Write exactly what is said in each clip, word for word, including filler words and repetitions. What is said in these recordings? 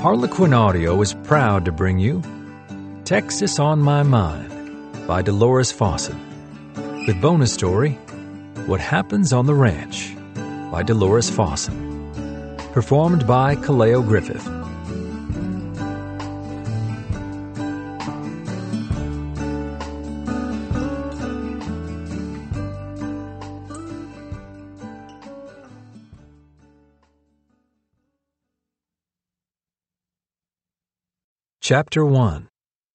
Harlequin Audio is proud to bring you Texas on My Mind by Dolores Fawcett, with bonus story, What Happens on the Ranch by Dolores Fawcett, performed by Kaleo Griffith. Chapter one.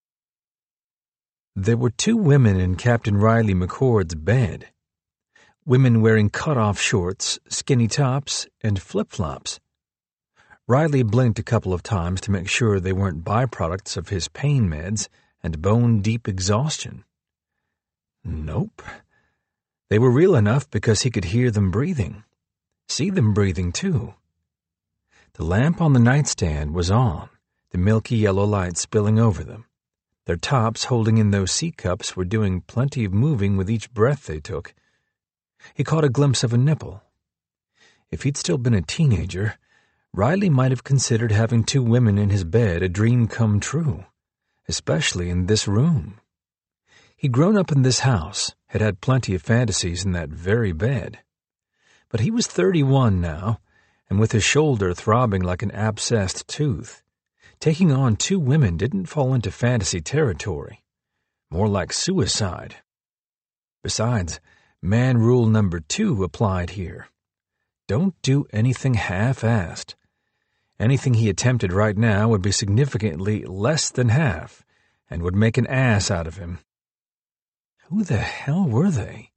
There were two women in Captain Riley McCord's bed. Women wearing cut-off shorts, skinny tops, and flip-flops. Riley blinked a couple of times to make sure they weren't byproducts of his pain meds and bone-deep exhaustion. Nope. They were real enough because he could hear them breathing. See them breathing, too. The lamp on the nightstand was on, the milky yellow light spilling over them. Their tops holding in those C-cups were doing plenty of moving with each breath they took. He caught a glimpse of a nipple. If he'd still been a teenager, Riley might have considered having two women in his bed a dream come true, especially in this room. He'd grown up in this house, had had plenty of fantasies in that very bed. But he was thirty-one now, and with his shoulder throbbing like an abscessed tooth, taking on two women didn't fall into fantasy territory, more like suicide. Besides, man rule number two applied here. Don't do anything half-assed. Anything he attempted right now would be significantly less than half, and would make an ass out of him. Who the hell were they?